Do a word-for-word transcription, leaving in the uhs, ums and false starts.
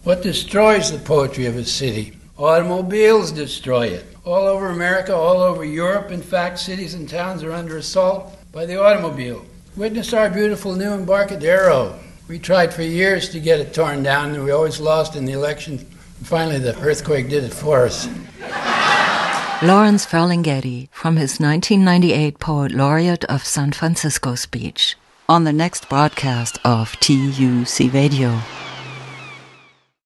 What destroys the poetry of a city? Automobiles destroy it. All over America, all over Europe, in fact, cities and towns are under assault by the automobile. Witness our beautiful new Embarcadero. We tried for years to get it torn down, and we always lost in the election. Finally, the earthquake did it for us. Lawrence Ferlinghetti from his nineteen ninety-eight Poet Laureate of San Francisco speech on the next broadcast of T U C Radio.